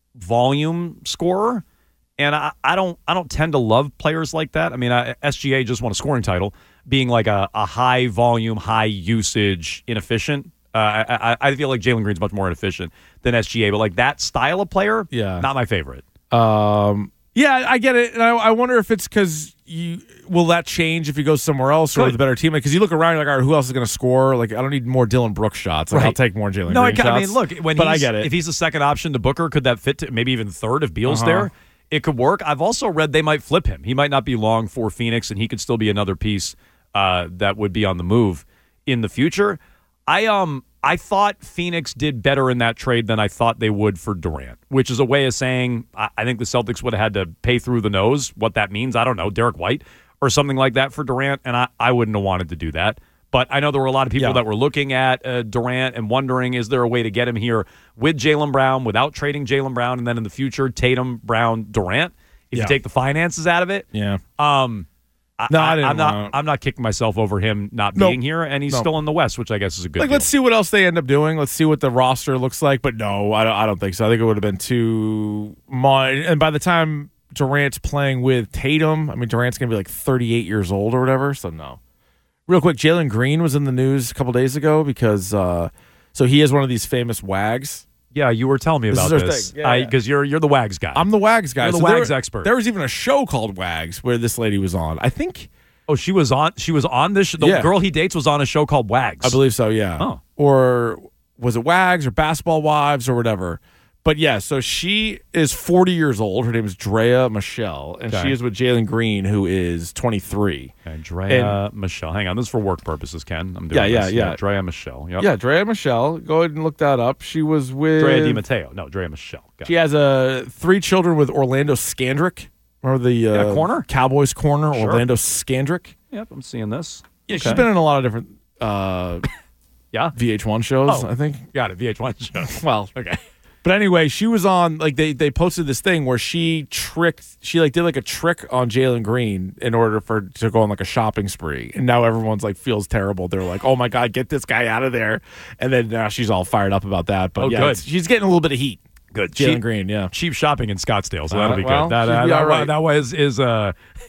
volume scorer, and I, I don't I don't tend to love players like that. I mean, I, S G A just won a scoring title, being like a, a high volume, high usage, inefficient. Uh, I, I I feel like Jalen Green's much more inefficient than S G A, but like that style of player, Yeah. not my favorite. Um, yeah, I get it, and I, I wonder if it's because you will that change if he goes somewhere else or Could. with a better team. Because you look around, you're like, all right, who else is going to score? Like, I don't need more Dylan Brooks shots. Like, Right. I'll take more Jalen No, I, Green ca- I shots. mean, look, when but he's, I get it. if he's the second option to Booker, could that fit? To, maybe even third if Beal's Uh-huh. there, it could work. I've also read they might flip him. He might not be long for Phoenix, and he could still be another piece uh, that would be on the move in the future. I um I thought Phoenix did better in that trade than I thought they would for Durant, which is a way of saying I, I think the Celtics would have had to pay through the nose. What that means, I don't know, Derek White or something like that for Durant, and I, I wouldn't have wanted to do that. But I know there were a lot of people Yeah. that were looking at uh, Durant and wondering, is there a way to get him here with Jaylen Brown without trading Jaylen Brown, and then in the future, Tatum, Brown, Durant, if Yeah. you take the finances out of it? yeah. Um, I, No, I I, didn't I'm not. want- I'm not kicking myself over him not Nope. being here, and he's Nope. still in the West, which I guess is a good. Like, deal. let's see what else they end up doing. Let's see what the roster looks like. But no, I don't, I don't think so. I think it would have been too much. And by the time Durant's playing with Tatum, I mean, Durant's going to be like thirty-eight years old or whatever. So no. Real quick, Jalen Green was in the news a couple days ago because uh, so he is one of these famous wags. Yeah, you were telling me This about is our this thing. Yeah, yeah. because you're you're the Wags guy. I'm the Wags guy. You're the So there- Wags expert. There was even a show called Wags where this lady was on. I think. Oh, she was on. She was on this. The Yeah. girl he dates was on a show called Wags. I believe so, yeah. Oh. Or was it Wags or Basketball Wives or whatever? But yeah, so she is forty years old. Her name is Drea Michelle, and Okay. she is with Jalen Green, who is twenty-three. Okay, Drea Michelle. Hang on, this is for work purposes, Ken. I'm doing Yeah, yeah, this. yeah. Drea Michelle. Yep. Yeah, Drea Michelle. Go ahead and look that up. She was with Drea Di Matteo. No, Drea Michelle. Got She it. has uh, three children with Orlando Skandrick. Remember the uh, Yeah, corner? Cowboys corner, Sure. Orlando Skandrick? Yep, I'm seeing this. Yeah, Okay. she's been in a lot of different uh, Yeah. V H one shows, Oh. I think. Got it. V H one show. Well, okay. But anyway, she was on, like, they, they posted this thing where she tricked, she, like, did, like, a trick on Jalen Green in order for to go on, like, a shopping spree. And now everyone's, like, feels terrible. They're like, oh, my God, get this guy out of there. And then now she's all fired up about that. But, Oh, yeah, good. it's- she's getting a little bit of heat. Good. Jalen Cheap- Green, yeah. Cheap shopping in Scottsdale, so Uh, that'll be well, good. That, she'll uh, be that, all right. that way is, is uh,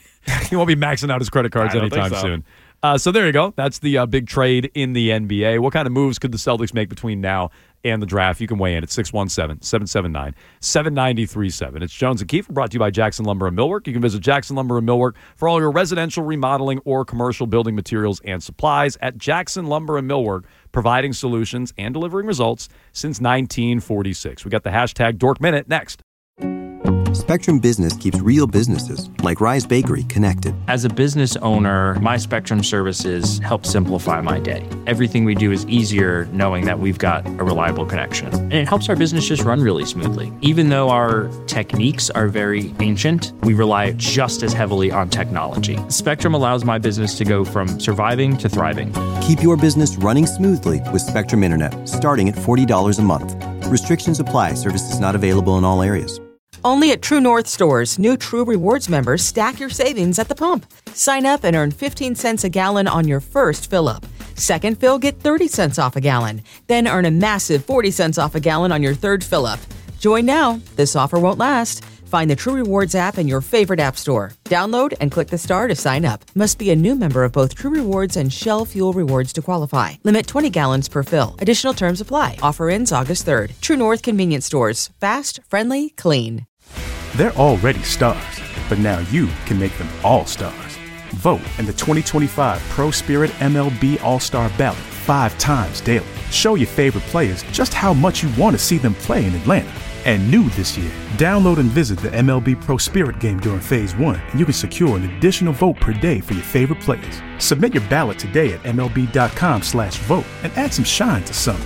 he won't be maxing out his credit cards I don't think anytime so. soon. Uh, so there you go. That's the uh, big trade in the N B A. What kind of moves could the Celtics make between now and the draft? You can weigh in at six one seven, seven seven nine, seven nine three seven. It's Jones and Kiefer, brought to you by Jackson Lumber and Millwork. You can visit Jackson Lumber and Millwork for all your residential remodeling or commercial building materials and supplies at Jackson Lumber and Millwork, providing solutions and delivering results since nineteen forty-six. We got the hashtag Dork Minute next. Spectrum Business keeps real businesses, like Rise Bakery, connected. As a business owner, my Spectrum services help simplify my day. Everything we do is easier knowing that we've got a reliable connection. And it helps our business just run really smoothly. Even though our techniques are very ancient, we rely just as heavily on technology. Spectrum allows my business to go from surviving to thriving. Keep your business running smoothly with Spectrum Internet, starting at forty dollars a month. Restrictions apply. Services not available in all areas. Only at True North stores, new True Rewards members stack your savings at the pump. Sign up and earn fifteen cents a gallon on your first fill-up. Second fill, get thirty cents off a gallon. Then earn a massive forty cents off a gallon on your third fill-up. Join now. This offer won't last. Find the True Rewards app in your favorite app store. Download and click the star to sign up. Must be a new member of both True Rewards and Shell Fuel Rewards to qualify. Limit twenty gallons per fill. Additional terms apply. Offer ends August third. True North Convenience Stores. Fast, friendly, clean. They're already stars, but now you can make them all stars. Vote in the twenty twenty-five Pro Spirit M L B All-Star Ballot five times daily. Show your favorite players just how much you want to see them play in Atlanta. And new this year, download and visit the M L B Pro Spirit game during Phase one, and you can secure an additional vote per day for your favorite players. Submit your ballot today at M L B dot com slash vote and add some shine to summer.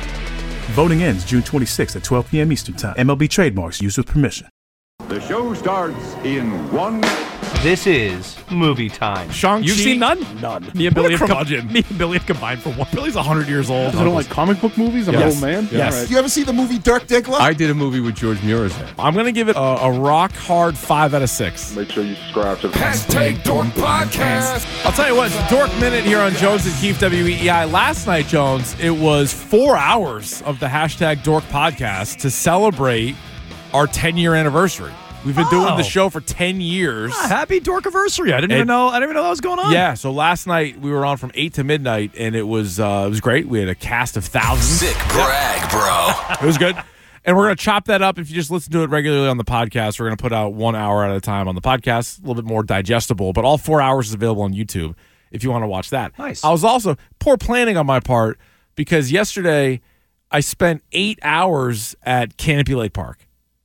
Voting ends June twenty-sixth at twelve p.m. Eastern Time. M L B trademarks used with permission. The show starts in one. This is movie time. Shang-Chi. You've seen none? None. Me and What Billy a have, com- curmudgeon. me and Billy have combined for one. Billy's one hundred years old. I don't like comic book movies. I'm Yes. an old man. Yes. All right. You ever see the movie Dirk Diggler? I did a movie with George Murray. I'm going to give it a, a rock hard five out of six. Make sure you subscribe to the Hashtag Dork Podcast. I'll tell you what, it's Dork Minute here on Jones and Keefe W E E I. Last night, Jones, it was four hours of the hashtag Dork Podcast to celebrate our ten-year anniversary. We've been doing Oh. the show for ten years. Ah, happy Dorkiversary. I didn't And- even know. I didn't even know that was going on. Yeah, so last night we were on from eight to midnight, and it was uh, it was great. We had a cast of thousands. Sick brag, bro. It was good. And we're going to chop that up. If you just listen to it regularly on the podcast, we're going to put out one hour at a time on the podcast, a little bit more digestible. But all four hours is available on YouTube if you want to watch that. Nice. I was also poor planning on my part because yesterday I spent eight hours at Canopy Lake Park.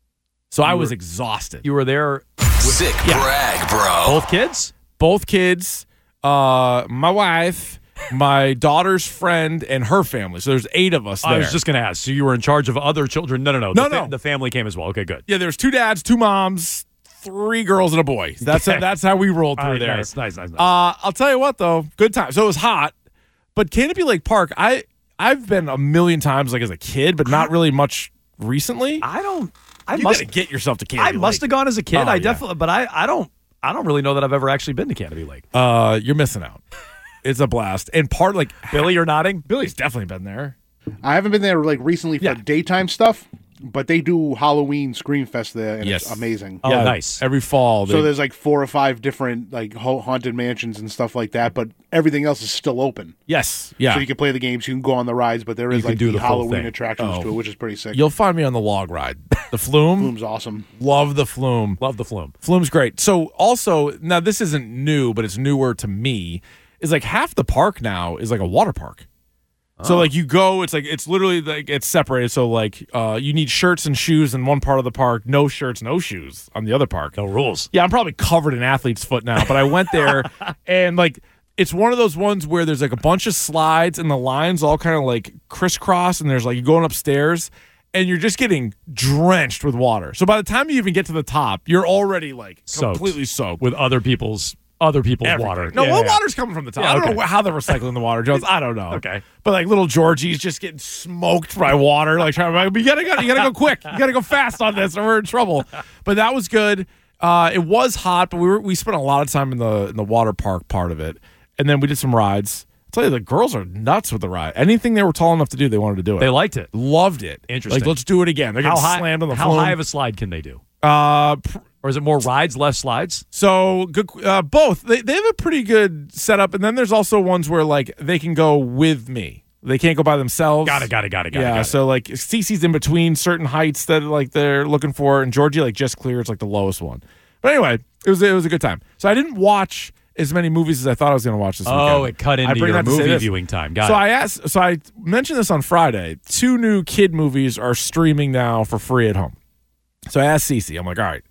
So I was exhausted. You were there. Sick brag, bro. Both kids? Both kids, uh, my wife, my daughter's friend, and her family. So there's eight of us there. I was just going to ask. So you were in charge of other children? No, no, no. No, the fa- no. The family came as well. Okay, good. Yeah, there's two dads, two moms, three girls, and a boy. That's Okay. that's how we rolled through All right, there. Nice, nice, nice. nice. Uh, I'll tell you what, though, good time. So it was hot, but Canopy Lake Park, I I've been a million times like as a kid, but not really much recently. I don't. I you must gotta get yourself to I Canopy must have Lake. gone as a kid. Oh, I yeah. definitely, but I, I don't. I don't really know that I've ever actually been to Canopy Lake. Uh, you're missing out. It's a blast, and part like Billy, you're nodding. Billy's definitely been there. I haven't been there like recently for Yeah. daytime stuff, but they do Halloween Scream Fest there, and Yes. it's amazing. Oh, nice. Every fall, So they- there's like four or five different like ha- haunted mansions and stuff like that, but everything else is still open. yes, yeah. So you can play the games, you can go on the rides, but there You is can like do the, the full Halloween thing. attractions Oh. to it, which is pretty sick. You'll find me on the log ride. The Flume. Flume's awesome. Love the Flume. Love the Flume. Flume's great. So also, now this isn't new, but it's newer to me, is like half the park now is like a water park. So like you go, it's like it's literally like it's separated. So like uh, you need shirts and shoes in one part of the park, no shirts, no shoes on the other park. No rules. Yeah, I'm probably covered in athlete's foot now, but I went there and like it's one of those ones where there's like a bunch of slides and the lines all kind of like crisscross, and there's like you're going upstairs and you're just getting drenched with water. So by the time you even get to the top, you're already like Soaked. completely soaked With other people's other people's Everything. water. No, Yeah, well, yeah. water's coming from the top. Yeah, I don't okay. know how they're recycling the water, Jones. I don't know. Okay. But like little Georgie's just getting smoked by water. Like trying to, like, you gotta go, you gotta go quick. You gotta go fast on this, or we're in trouble. But that was good. Uh, it was hot, but we were we spent a lot of time in the in the water park part of it, and then we did some rides. I'll tell you, the girls are nuts with the ride. Anything they were tall enough to do, they wanted to do it. They liked it. Loved it. Interesting. Like, let's do it again. They're How getting high? slammed on the how flume. high of a slide can they do? Uh, pr- Or is it more rides, less slides? So good, uh, both. They they have a pretty good setup, and then there's also ones where like they can go with me. They can't go by themselves. Got it, got it, got it, got it. Yeah. got it. So like Cece's in between certain heights that like they're looking for, and Georgie like just clears like the lowest one. But anyway, it was it was a good time. So I didn't watch as many movies as I thought I was going to watch this weekend. Oh, it cut I into bring your that to say movie this. viewing time. Got so it. I asked. So I mentioned this on Friday. Two new kid movies are streaming now for free at home. So I asked Cece. I'm like, all right.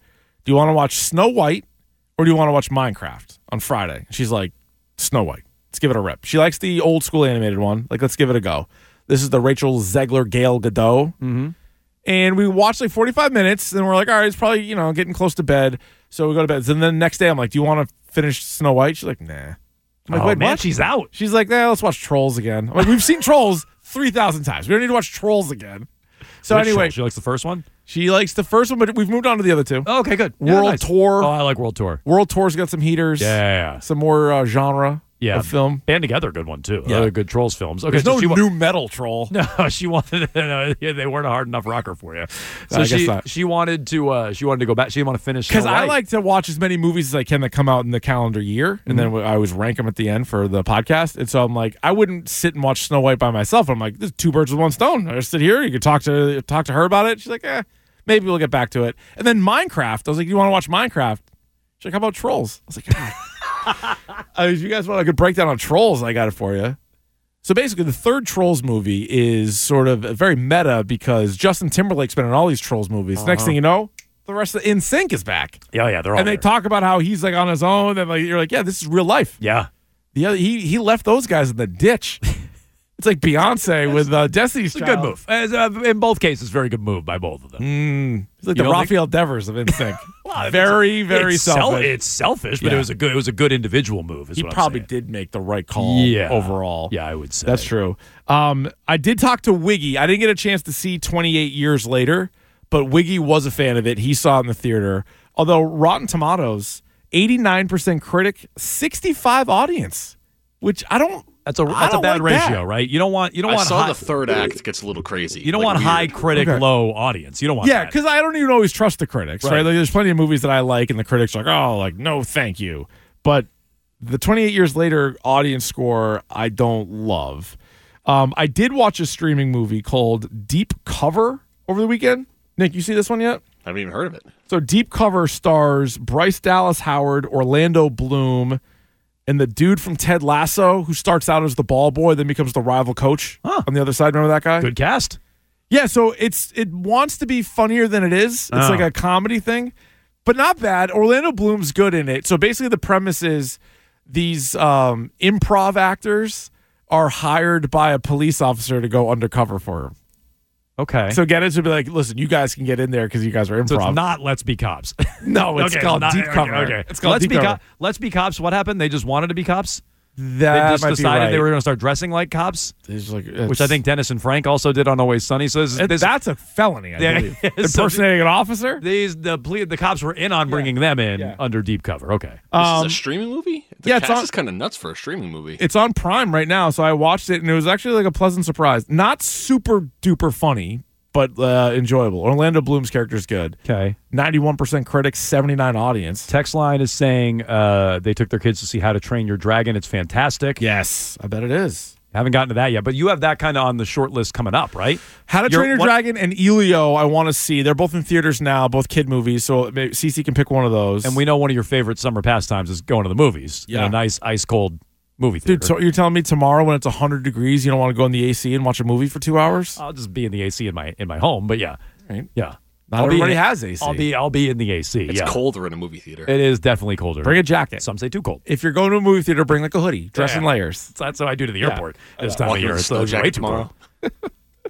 do you want to watch Snow White or do you want to watch Minecraft on Friday? She's like, Snow White. Let's give it a rip. She likes the old school animated one. Like, let's give it a go. This is the Rachel Zegler, Gail Godot. Mm-hmm. And we watched like forty-five minutes, and we're like, all right, it's probably, you know, getting close to bed. So we go to bed. And then the next day, I'm like, do you want to finish Snow White? She's like, nah. I'm like, oh, wait, man, what? she's out. She's like, nah, let's watch Trolls again. I'm like, we've seen Trolls three thousand times. We don't need to watch Trolls again. So Which anyway. Troll? She likes the first one? She likes the first one, but we've moved on to the other two. Oh, okay, good. Yeah, World nice. Tour. Oh, I like World Tour. World Tour's got some heaters. Yeah, yeah, yeah. Some more uh, genre yeah. of film. Band Together, good one, too. Yeah. Other good Trolls films. Okay, There's so no she wa- new metal Troll. No, she wanted. No, yeah, they weren't a hard enough rocker for you. So I guess she not. she wanted to uh, she wanted to go back. She didn't want to finish Because Snow I White. like to watch as many movies as I can that come out in the calendar year, and Mm-hmm. then I always rank them at the end for the podcast. And so I'm like, I wouldn't sit and watch Snow White by myself. I'm like, this is two birds with one stone. I just sit here. You could talk to talk to her about it. She's like, eh, maybe we'll get back to it. And then Minecraft. I was like, you want to watch Minecraft? She's like, how about Trolls? I was like, God. uh, if you guys want a good breakdown on Trolls, I got it for you. So basically, the third Trolls movie is sort of very meta because Justin Timberlake's been in all these Trolls movies. Uh-huh. Next thing you know, the rest of N Sync is back. Yeah, yeah, they're all and they there. talk about how he's like on his own, and like you're like, yeah, this is real life. Yeah, the other he he left those guys in the ditch. It's like Beyonce with uh, Destiny's It's a Child. good move. As, uh, in both cases, very good move by both of them. Mm, he's like You the don't Raphael Devers of N Sync. Well, very, it's, very it's sel- selfish. it's selfish, but Yeah. it was a good. It was a good individual move. Is He what I'm probably saying. did make the right call Yeah. overall. Yeah, I would say That's true. Um, I did talk to Wiggy. I didn't get a chance to see twenty-eight years later, but Wiggy was a fan of it. He saw it in the theater. Although Rotten Tomatoes, eighty-nine percent critic, sixty-five audience, which I don't. That's a I that's a don't bad like ratio, that. right? You don't want you don't I want saw high, the third act gets a little crazy. you don't like want weird. high critic, Okay. low audience. You don't want Yeah, that. because I don't even always trust the critics, right? Right. Like, there's plenty of movies that I like, and the critics are like, oh, like, no, thank you. But the twenty-eight years later audience score, I don't love. Um, I did watch a streaming movie called Deep Cover over the weekend. Nick, you see this one yet? I haven't even heard of it. So Deep Cover stars Bryce Dallas Howard, Orlando Bloom, and the dude from Ted Lasso who starts out as the ball boy, then becomes the rival coach on the other side. Remember that guy? Good cast. Yeah, so it's it wants to be funnier than it is. It's Oh. like a comedy thing, but not bad. Orlando Bloom's good in it. So basically the premise is these um, improv actors are hired by a police officer to go undercover for him. Okay. So get it to be like, listen, you guys can get in there because you guys are improv. So it's not Let's Be Cops. No, it's Okay, called not- Deep okay, Cover. Okay, It's called Let's Deep Be Cover. Co- Let's Be Cops. What happened? They just wanted to be cops. That they just might be decided right. they were going to start dressing like cops, It's like, which it's- I think Dennis and Frank also did on Always Sunny. So this, it- this, that's a felony, I Yeah, believe. yeah, so Impersonating an officer? these the ple- the cops were in on bringing them in Yeah. under Deep Cover. Okay. This Um, is a streaming movie? The yeah, it's cast on- is kind of nuts for a streaming movie. It's on Prime right now, so I watched it, and it was actually like a pleasant surprise. Not super duper funny, but uh, enjoyable. Orlando Bloom's character is good. Okay. ninety-one percent critics, seventy-nine audience. Text line is saying uh, they took their kids to see How to Train Your Dragon. It's fantastic. Yes, I bet it is. Haven't gotten to that yet, but you have that kind of on the short list coming up, right? How to You're- Train Your what- Dragon and Elio, I want to see. They're both in theaters now, both kid movies, so maybe Cece can pick one of those. And we know one of your favorite summer pastimes is going to the movies. Yeah. In a nice ice cold movie theater. Dude, so you're telling me tomorrow when it's one hundred degrees, you don't want to go in the A C and watch a movie for two hours? I'll just be in the A C in my in my home, but yeah, Right. yeah. Not I'll be everybody in- has A C. I'll be I'll be in the A C. It's yeah. colder in a movie theater. It is definitely colder. Bring a jacket. Some say too cold. If you're going to a movie theater, bring like a hoodie. Dress Yeah. in layers. So that's what I do to the Yeah. airport this Uh, time of walking year. with a It's snow way jacket too tomorrow. cold.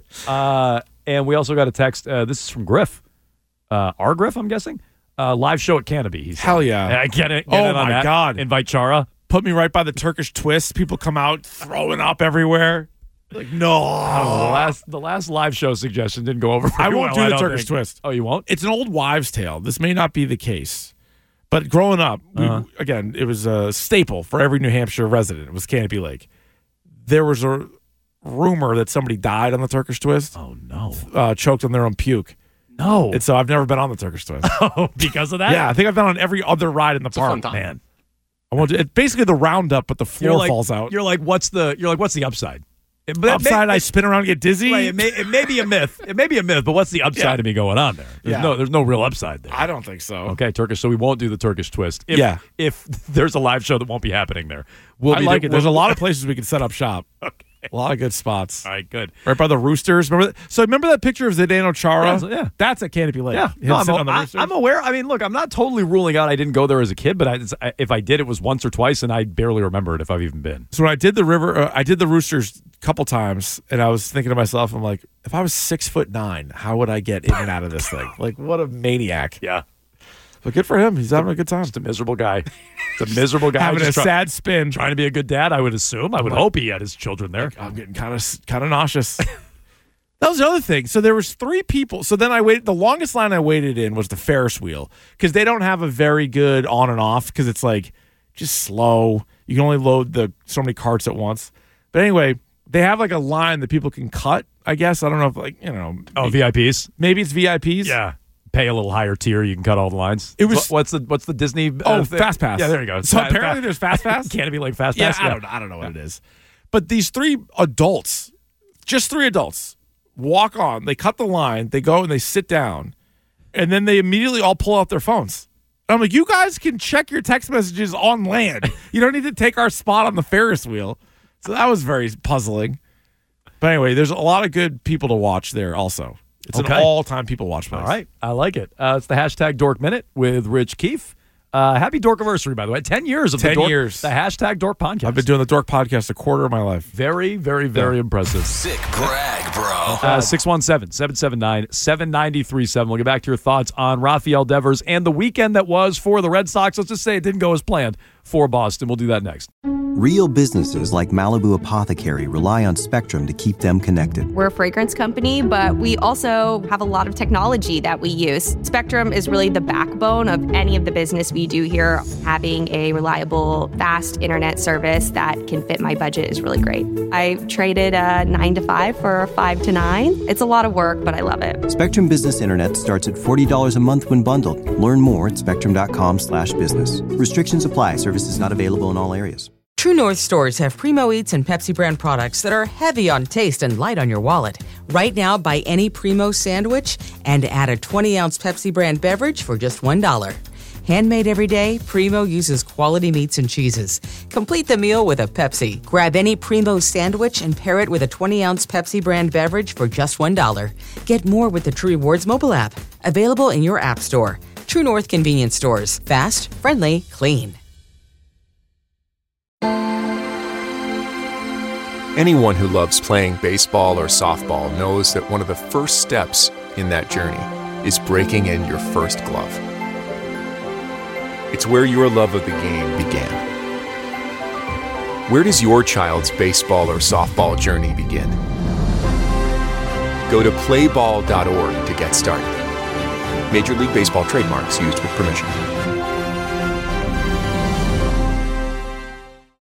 uh, and we also got a text. Uh, this is from Griff. Uh, our Griff, I'm guessing. Uh, live show at Canopy. He said. Hell yeah. I get it. Get Oh in on my that. God. Invite Chara. Put me right by the Turkish twist. People come out throwing up everywhere. Like, no. I don't know, the last the last live show suggestion didn't go over. I very won't well, do the don't Turkish think. twist. Oh, you won't? It's an old wives' tale. This may not be the case. But growing up, we, Uh-huh. again, it was a staple for every New Hampshire resident. It was Canopy Lake. There was a rumor that somebody died on the Turkish twist. Oh, no. Uh, choked on their own puke. No. And so I've never been on the Turkish twist. Oh, because of that? Yeah, I think I've been on every other ride in the It's a park. fun time. Man. I want to, it's basically the roundup, but the You're floor like, falls out. You're like, what's the you're like, what's the upside? It- but it may- Upside, I spin around and get dizzy. Right, it may it may be a myth. It may be a myth, but what's the upside Yeah. of me going on there? There's Yeah. no there's no real upside there. I don't think so. Okay, Turkish. So we won't do the Turkish twist. If, Yeah. If there's a live show that won't be happening there, we'll I be like do- it. There's a we'll- lot of places we can set up shop. A lot of good spots. All right, good. Right by the Roosters. Remember that? So remember that picture of Zdeno Chara? Yeah, yeah. That's at Canopy Lake. Yeah, Him no, I'm, sitting on the I, Roosters. I'm aware. I mean, look, I'm not totally ruling out I didn't go there as a kid, but I, I, if I did, it was once or twice, and I barely remember it if I've even been. So when I did the river, uh, I did the Roosters a couple times, and I was thinking to myself, I'm like, if I was six foot nine, how would I get in and out of this thing? Like, what a maniac. Yeah. But good for him. He's having a good time. Just a miserable guy. It's a miserable guy. Having a just try- sad spin. Trying to be a good dad, I would assume. I would Like- hope he had his children there. I'm getting kind of kind of nauseous. That was the other thing. So there was three people. So then I waited. The longest line I waited in was the Ferris wheel because they don't have a very good on and off because it's like just slow. You can only load the so many carts at once. But anyway, they have like a line that people can cut. I guess I don't know if like you know. Oh, V I Ps. Maybe it's V I Ps. Yeah. Pay a little higher tier, you can cut all the lines. It was What- what's the what's the Disney? Uh, Oh, thing? Fast Pass. Yeah, there you go. So Fa- apparently fa- there's Fast Pass. Can it be like Fast Yeah, Pass? I don't. I don't know what it is. But these three adults, just three adults, walk on. They cut the line. They go and they sit down, and then they immediately all pull out their phones. I'm like, you guys can check your text messages on land. You don't need to take our spot on the Ferris wheel. So that was very puzzling. But anyway, there's a lot of good people to watch there. Also, it's Okay. an all-time people watch place. All right, I like it. Uh, it's the hashtag Dork Minute with Rich Keefe. Uh, happy Dork anniversary, by the way. Ten years of Ten the Dork, years. The hashtag Dork podcast. I've been doing the Dork podcast a quarter of my life. Very, very, very Yeah. impressive. Sick brag, bro. Uh, six one seven, seven seven nine, seven nine three seven. We'll get back to your thoughts on Rafael Devers and the weekend that was for the Red Sox. Let's just say it didn't go as planned for Boston. We'll do that next. Real businesses like Malibu Apothecary rely on Spectrum to keep them connected. We're a fragrance company, but we also have a lot of technology that we use. Spectrum is really the backbone of any of the business we do here. Having a reliable, fast internet service that can fit my budget is really great. I traded a nine to five for a five to nine. It's a lot of work, but I love it. Spectrum Business Internet starts at forty dollars a month when bundled. Learn more at spectrum.com slash business. Restrictions apply. Services not available in all areas. True North stores have Primo Eats and Pepsi brand products that are heavy on taste and light on your wallet. Right now, buy any Primo sandwich and add a twenty ounce Pepsi brand beverage for just one dollar. Handmade every day, Primo uses quality meats and cheeses. Complete the meal with a Pepsi. Grab any Primo sandwich and pair it with a twenty ounce Pepsi brand beverage for just one dollar. Get more with the True Rewards mobile app. Available in your app store. True North convenience stores. Fast, friendly, clean. Anyone who loves playing baseball or softball knows that one of the first steps in that journey is breaking in your first glove. It's where your love of the game began. Where does your child's baseball or softball journey begin? Go to play ball dot org to get started. Major League Baseball trademarks used with permission.